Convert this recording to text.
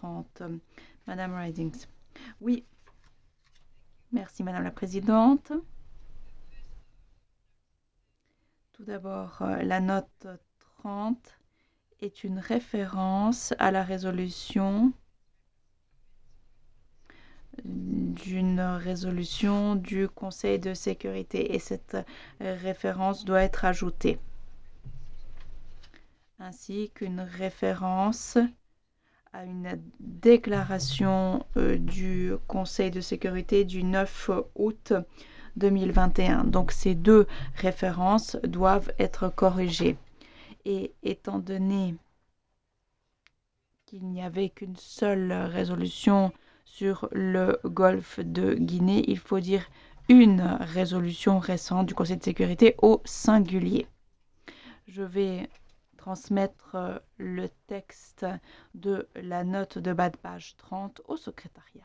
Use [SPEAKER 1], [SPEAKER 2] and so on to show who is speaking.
[SPEAKER 1] 30. Madame Ridings. Oui, merci Madame la Présidente. Tout d'abord, la note 30 est une référence à la résolution d'une résolution du Conseil de sécurité et cette référence doit être ajoutée, ainsi qu'une référence à une déclaration du Conseil de sécurité du 9 août 2021. Donc ces deux références doivent être corrigées. Et étant donné qu'il n'y avait qu'une seule résolution sur le golfe de Guinée, il faut dire une résolution récente du Conseil de sécurité au singulier. Je vais transmettre le texte de la note de bas de page 30 au secrétariat.